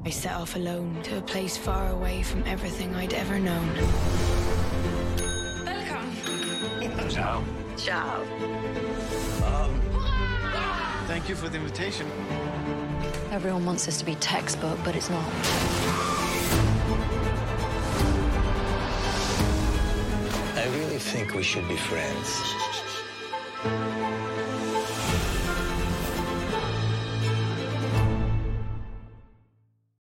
I set off alone to a place far away from everything I'd ever known. Welcome. Ciao. Ciao. Thank you for the invitation. Everyone wants this to be textbook, but it's not. I really think we should be friends.